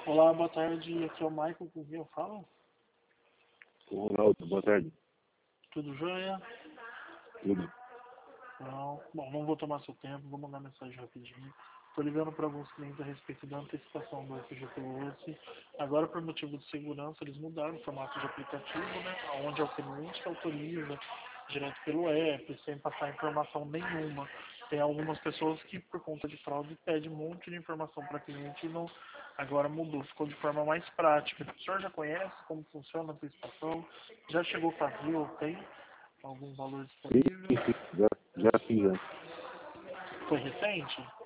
Olá, boa tarde. Aqui é o Michael, com quem eu falo? Ô, Ronaldo, boa tarde. Tudo jóia? Tudo. Não. Bom, não vou tomar seu tempo, vou mandar mensagem rapidinho. Estou ligando para alguns clientes a respeito da antecipação do FGTS. Agora, por motivo de segurança, eles mudaram o formato de aplicativo, né? Onde é o cliente que autoriza direto pelo app, sem passar informação nenhuma. Tem algumas pessoas que, por conta de fraude, pedem um monte de informação para cliente e não. Agora mudou, ficou de forma mais prática. O senhor já conhece como funciona a antecipação? Já chegou a fazer ou tem algum valor Sim, disponível? sim, já fiz, já. Foi recente?